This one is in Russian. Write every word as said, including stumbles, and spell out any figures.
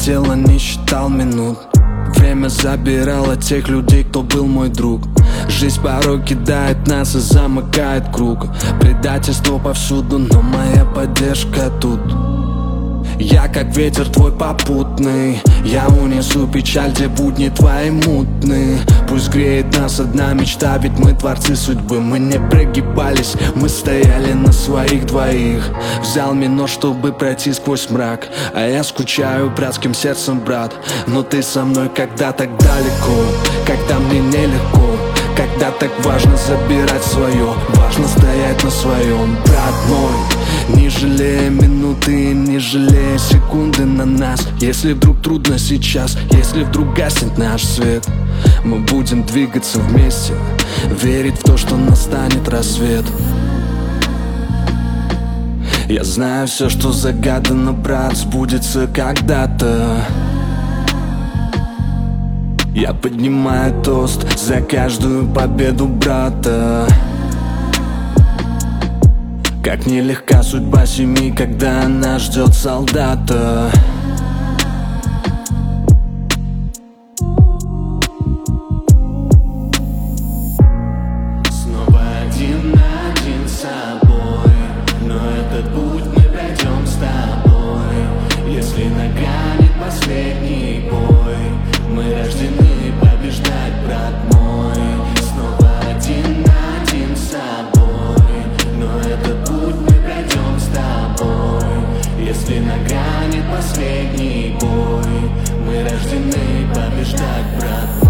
тело не считал минут. Время забирало тех людей, кто был мой друг. Жизнь порой кидает нас и замыкает круг. Предательство повсюду, но моя поддержка тут. Я как ветер твой попутный. Я унесу печаль, где будни твои мутные. Пусть греет нас одна мечта, ведь мы творцы судьбы. Мы не прогибались, мы стояли на своих двоих. Взял минор, чтобы пройти сквозь мрак. А я скучаю братским сердцем, брат. Но ты со мной, когда так далеко, когда мне нелегко, когда так важно забирать свое, важно стоять на своем, брат мой. Не жалея минуты, не жалея секунды на нас. Если вдруг трудно сейчас, если вдруг гаснет наш свет, мы будем двигаться вместе, верить в то, что настанет рассвет. Я знаю, все, что загадано, брат, сбудется когда-то. Я поднимаю тост за каждую победу брата. Как нелегка судьба семьи, когда она ждет солдата. Снова один на один с собой, но этот путь мы пройдем с тобой. Если нагрянет последний бой, мы рождены побеждать, брат мой. Снова один на один с собой, но этот путь мы пройдем с тобой. Если нагрянет последний бой, мы рождены побеждать, брат.